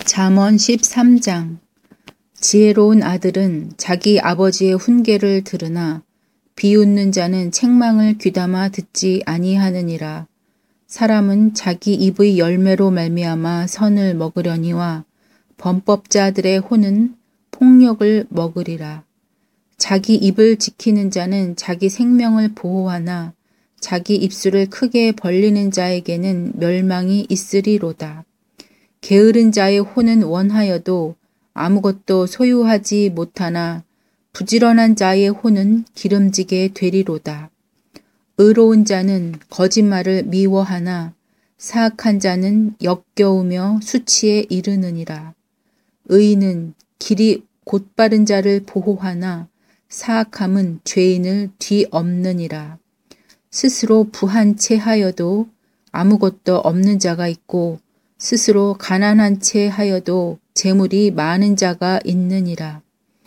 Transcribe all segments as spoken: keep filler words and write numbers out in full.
잠언 십삼 장. 지혜로운 아들은 자기 아버지의 훈계를 들으나 비웃는 자는 책망을 귀담아 듣지 아니하느니라. 사람은 자기 입의 열매로 말미암아 선을 먹으려니와 범법자들의 혼은 폭력을 먹으리라. 자기 입을 지키는 자는 자기 생명을 보호하나 자기 입술을 크게 벌리는 자에게는 멸망이 있으리로다. 게으른 자의 혼은 원하여도 아무것도 소유하지 못하나 부지런한 자의 혼은 기름지게 되리로다. 의로운 자는 거짓말을 미워하나 사악한 자는 역겨우며 수치에 이르느니라. 의인은 길이 곧바른 자를 보호하나 사악함은 죄인을 뒤엎느니라. 스스로 부한 채 하여도 아무것도 없는 자가 있고 스스로 가난한 채 하여도 재물이 많은 자가 있느니라.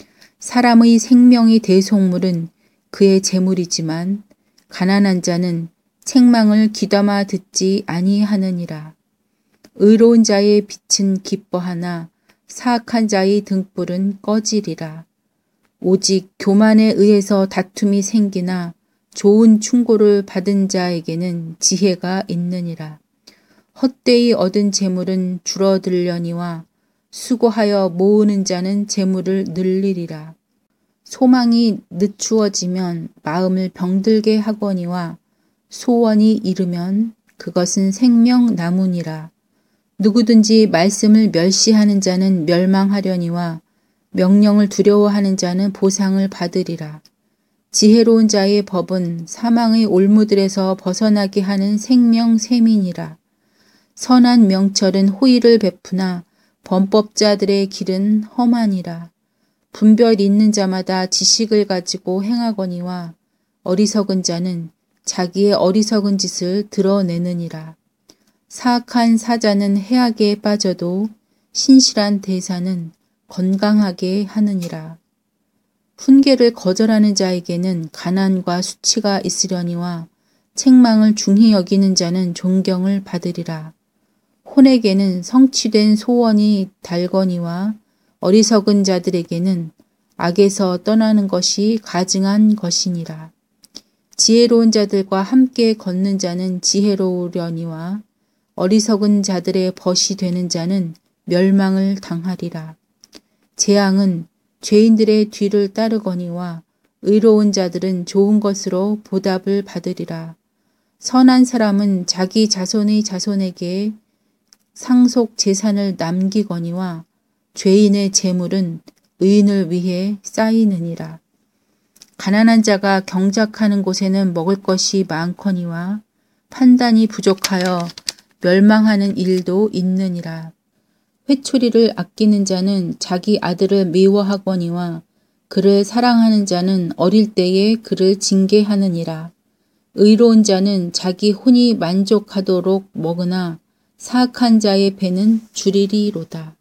사람의 생명이 대속물은 그의 재물이지만 가난한 자는 책망을 귀담아 듣지 아니하느니라. 의로운 자의 빛은 기뻐하나 사악한 자의 등불은 꺼지리라. 오직 교만에 의해서 다툼이 생기나 좋은 충고를 받은 자에게는 지혜가 있느니라. 헛되이 얻은 재물은 줄어들려니와 수고하여 모으는 자는 재물을 늘리리라. 소망이 늦추어지면 마음을 병들게 하거니와 소원이 이르면 그것은 생명나무니라. 누구든지 말씀을 멸시하는 자는 멸망하려니와 명령을 두려워하는 자는 보상을 받으리라. 지혜로운 자의 법은 사망의 올무들에서 벗어나게 하는 생명샘이니라. 선한 명철은 호의를 베푸나 범법자들의 길은 험하니라. 분별 있는 자마다 지식을 가지고 행하거니와 어리석은 자는 자기의 어리석은 짓을 드러내느니라. 사악한 사자는 해악에 빠져도 신실한 대사는 건강하게 하느니라. 훈계를 거절하는 자에게는 가난과 수치가 있으려니와 책망을 중히 여기는 자는 존경을 받으리라. 혼에게는 성취된 소원이 달거니와 어리석은 자들에게는 악에서 떠나는 것이 가증한 것이니라. 지혜로운 자들과 함께 걷는 자는 지혜로우려니와 어리석은 자들의 벗이 되는 자는 멸망을 당하리라. 재앙은 죄인들의 뒤를 따르거니와 의로운 자들은 좋은 것으로 보답을 받으리라. 선한 사람은 자기 자손의 자손에게 상속 재산을 남기거니와 죄인의 재물은 의인을 위해 쌓이느니라. 가난한 자가 경작하는 곳에는 먹을 것이 많거니와 판단이 부족하여 멸망하는 일도 있느니라. 회초리를 아끼는 자는 자기 아들을 미워하거니와 그를 사랑하는 자는 어릴 때에 그를 징계하느니라. 의로운 자는 자기 혼이 만족하도록 먹으나 사악한 자의 배는 줄이리로다.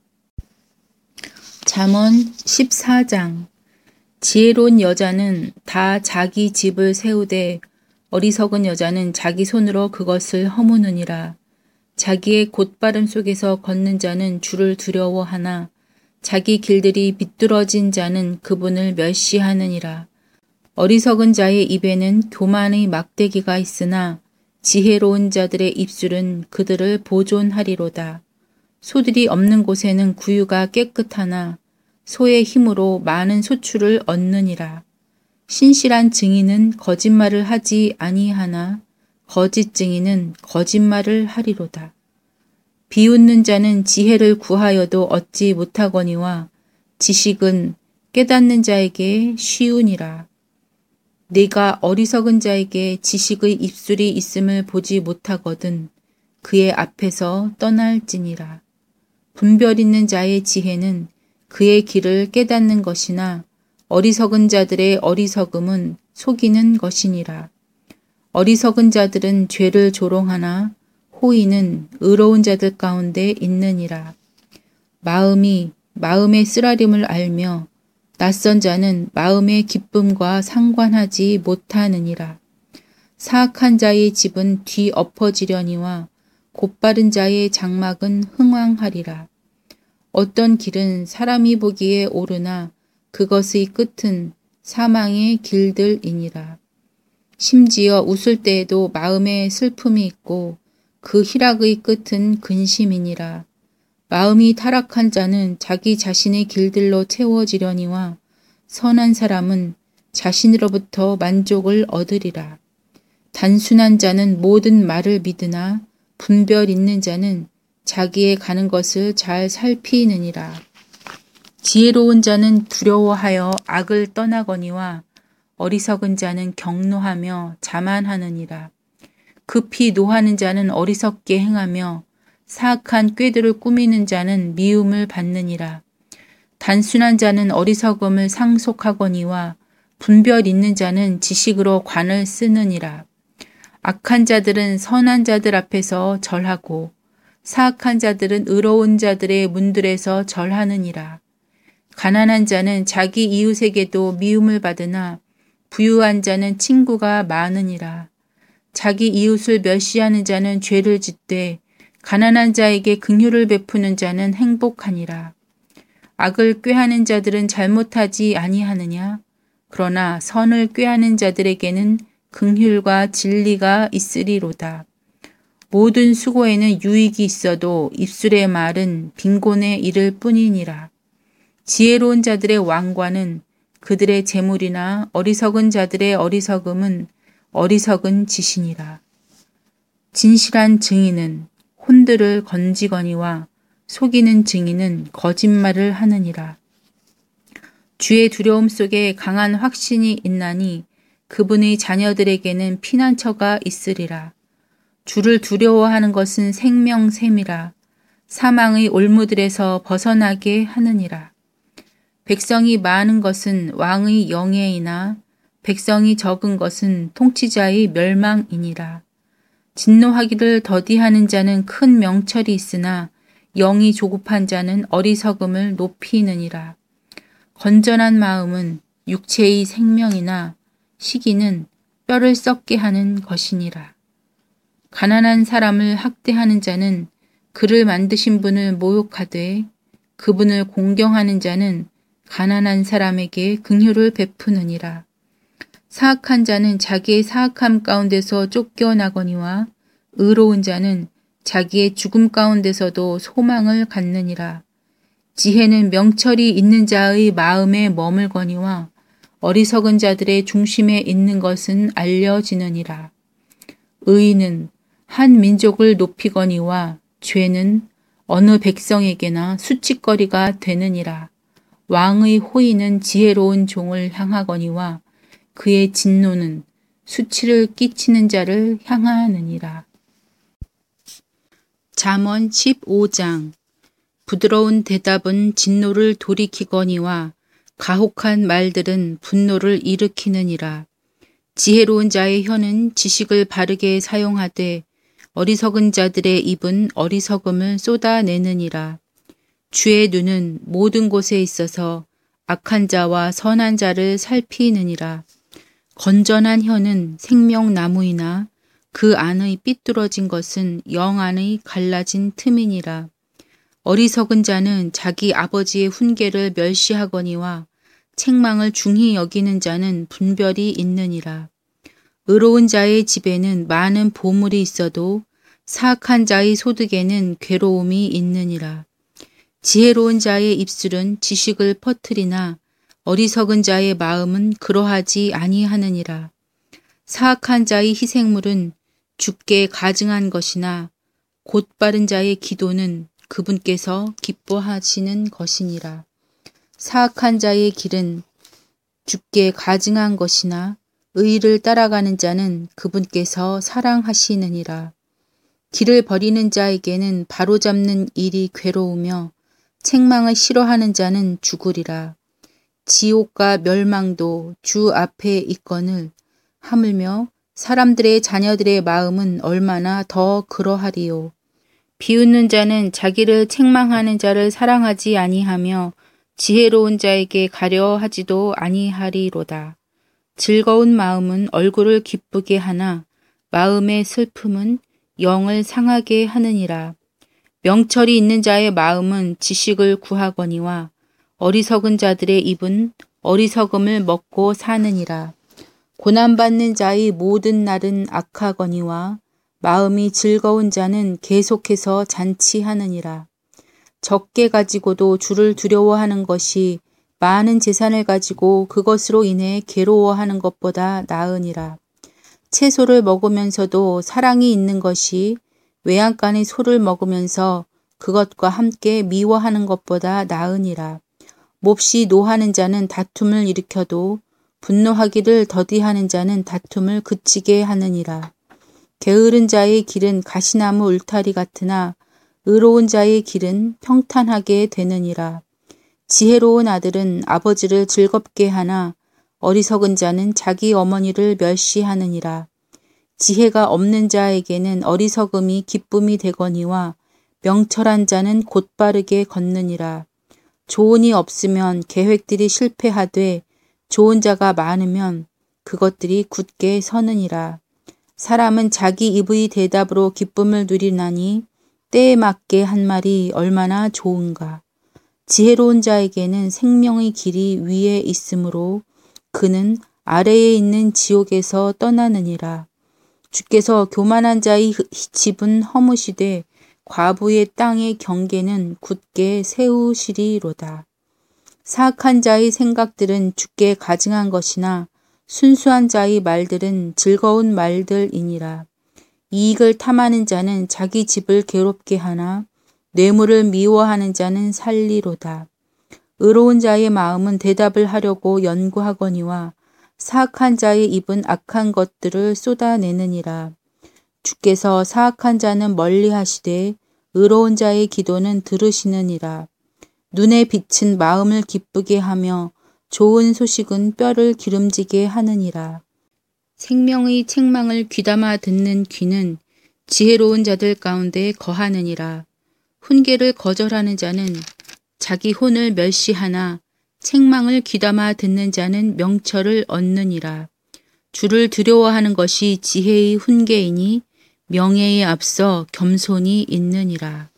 잠언 십사 장. 지혜로운 여자는 다 자기 집을 세우되 어리석은 여자는 자기 손으로 그것을 허무느니라. 자기의 곧바름 속에서 걷는 자는 주를 두려워하나 자기 길들이 비뚤어진 자는 그분을 멸시하느니라. 어리석은 자의 입에는 교만의 막대기가 있으나 지혜로운 자들의 입술은 그들을 보존하리로다. 소들이 없는 곳에는 구유가 깨끗하나 소의 힘으로 많은 소출을 얻느니라. 신실한 증인은 거짓말을 하지 아니하나 거짓 증인은 거짓말을 하리로다. 비웃는 자는 지혜를 구하여도 얻지 못하거니와 지식은 깨닫는 자에게 쉬우니라. 네가 어리석은 자에게 지식의 입술이 있음을 보지 못하거든 그의 앞에서 떠날지니라. 분별 있는 자의 지혜는 그의 길을 깨닫는 것이나 어리석은 자들의 어리석음은 속이는 것이니라. 어리석은 자들은 죄를 조롱하나 호의는 의로운 자들 가운데 있느니라. 마음이 마음의 쓰라림을 알며 낯선 자는 마음의 기쁨과 상관하지 못하느니라. 사악한 자의 집은 뒤엎어지려니와 곧바른 자의 장막은 흥왕하리라. 어떤 길은 사람이 보기에 오르나 그것의 끝은 사망의 길들이니라. 심지어 웃을 때에도 마음에 슬픔이 있고 그 희락의 끝은 근심이니라. 마음이 타락한 자는 자기 자신의 길들로 채워지려니와 선한 사람은 자신으로부터 만족을 얻으리라. 단순한 자는 모든 말을 믿으나 분별 있는 자는 자기의 가는 것을 잘 살피느니라. 지혜로운 자는 두려워하여 악을 떠나거니와 어리석은 자는 경노하며 자만하느니라. 급히 노하는 자는 어리석게 행하며 사악한 꾀들을 꾸미는 자는 미움을 받느니라. 단순한 자는 어리석음을 상속하거니와 분별 있는 자는 지식으로 관을 쓰느니라. 악한 자들은 선한 자들 앞에서 절하고 사악한 자들은 의로운 자들의 문들에서 절하느니라. 가난한 자는 자기 이웃에게도 미움을 받으나 부유한 자는 친구가 많으니라. 자기 이웃을 멸시하는 자는 죄를 짓되 가난한 자에게 긍휼을 베푸는 자는 행복하니라. 악을 꾀하는 자들은 잘못하지 아니하느냐? 그러나 선을 꾀하는 자들에게는 긍휼과 진리가 있으리로다. 모든 수고에는 유익이 있어도 입술의 말은 빈곤에 이를 뿐이니라. 지혜로운 자들의 왕관은 그들의 재물이나 어리석은 자들의 어리석음은 어리석은 짓이니라. 진실한 증인은 혼들을 건지거니와 속이는 증인은 거짓말을 하느니라. 주의 두려움 속에 강한 확신이 있나니 그분의 자녀들에게는 피난처가 있으리라. 주를 두려워하는 것은 생명샘이라. 사망의 올무들에서 벗어나게 하느니라. 백성이 많은 것은 왕의 영예이나 백성이 적은 것은 통치자의 멸망이니라. 진노하기를 더디하는 자는 큰 명철이 있으나 영이 조급한 자는 어리석음을 높이느니라. 건전한 마음은 육체의 생명이나 시기는 뼈를 썩게 하는 것이니라. 가난한 사람을 학대하는 자는 그를 만드신 분을 모욕하되 그분을 공경하는 자는 가난한 사람에게 긍휼을 베푸느니라. 사악한 자는 자기의 사악함 가운데서 쫓겨나거니와 의로운 자는 자기의 죽음 가운데서도 소망을 갖느니라. 지혜는 명철이 있는 자의 마음에 머물거니와 어리석은 자들의 중심에 있는 것은 알려지느니라. 의인은 한 민족을 높이거니와 죄는 어느 백성에게나 수치거리가 되느니라. 왕의 호의는 지혜로운 종을 향하거니와 그의 진노는 수치를 끼치는 자를 향하느니라. 잠언 십오 장. 부드러운 대답은 진노를 돌이키거니와 가혹한 말들은 분노를 일으키느니라. 지혜로운 자의 혀는 지식을 바르게 사용하되 어리석은 자들의 입은 어리석음을 쏟아내느니라. 주의 눈은 모든 곳에 있어서 악한 자와 선한 자를 살피느니라. 건전한 혀는 생명나무이나 그 안의 삐뚤어진 것은 영 안의 갈라진 틈이니라. 어리석은 자는 자기 아버지의 훈계를 멸시하거니와 책망을 중히 여기는 자는 분별이 있느니라. 의로운 자의 집에는 많은 보물이 있어도 사악한 자의 소득에는 괴로움이 있느니라. 지혜로운 자의 입술은 지식을 퍼뜨리나 어리석은 자의 마음은 그러하지 아니하느니라. 사악한 자의 희생물은 주께 가증한 것이나 곧바른 자의 기도는 그분께서 기뻐하시는 것이니라. 사악한 자의 길은 주께 가증한 것이나 의를 따라가는 자는 그분께서 사랑하시느니라. 길을 버리는 자에게는 바로잡는 일이 괴로우며 책망을 싫어하는 자는 죽으리라. 지옥과 멸망도 주 앞에 있거늘 하물며 사람들의 자녀들의 마음은 얼마나 더 그러하리요. 비웃는 자는 자기를 책망하는 자를 사랑하지 아니하며 지혜로운 자에게 가려 하지도 아니하리로다. 즐거운 마음은 얼굴을 기쁘게 하나 마음의 슬픔은 영을 상하게 하느니라. 명철이 있는 자의 마음은 지식을 구하거니와 어리석은 자들의 입은 어리석음을 먹고 사느니라. 고난받는 자의 모든 날은 악하거니와 마음이 즐거운 자는 계속해서 잔치하느니라. 적게 가지고도 주를 두려워하는 것이 많은 재산을 가지고 그것으로 인해 괴로워하는 것보다 나으니라. 채소를 먹으면서도 사랑이 있는 것이 외양간의 소를 먹으면서 그것과 함께 미워하는 것보다 나으니라. 몹시 노하는 자는 다툼을 일으켜도 분노하기를 더디하는 자는 다툼을 그치게 하느니라. 게으른 자의 길은 가시나무 울타리 같으나 의로운 자의 길은 평탄하게 되느니라. 지혜로운 아들은 아버지를 즐겁게 하나 어리석은 자는 자기 어머니를 멸시하느니라. 지혜가 없는 자에게는 어리석음이 기쁨이 되거니와 명철한 자는 곧바르게 걷느니라. 조언이 없으면 계획들이 실패하되 좋은 자가 많으면 그것들이 굳게 서느니라. 사람은 자기 입의 대답으로 기쁨을 누리나니 때에 맞게 한 말이 얼마나 좋은가. 지혜로운 자에게는 생명의 길이 위에 있으므로 그는 아래에 있는 지옥에서 떠나느니라. 주께서 교만한 자의 집은 허무시되 과부의 땅의 경계는 굳게 세우시리로다. 사악한 자의 생각들은 주께 가증한 것이나 순수한 자의 말들은 즐거운 말들이니라. 이익을 탐하는 자는 자기 집을 괴롭게 하나 뇌물을 미워하는 자는 살리로다. 의로운 자의 마음은 대답을 하려고 연구하거니와 사악한 자의 입은 악한 것들을 쏟아내느니라. 주께서 사악한 자는 멀리 하시되 의로운 자의 기도는 들으시느니라. 눈의 빛은 마음을 기쁘게 하며 좋은 소식은 뼈를 기름지게 하느니라. 생명의 책망을 귀담아 듣는 귀는 지혜로운 자들 가운데 거하느니라. 훈계를 거절하는 자는 자기 혼을 멸시하나 책망을 귀담아 듣는 자는 명철을 얻느니라. 주를 두려워하는 것이 지혜의 훈계이니 명예에 앞서 겸손이 있느니라.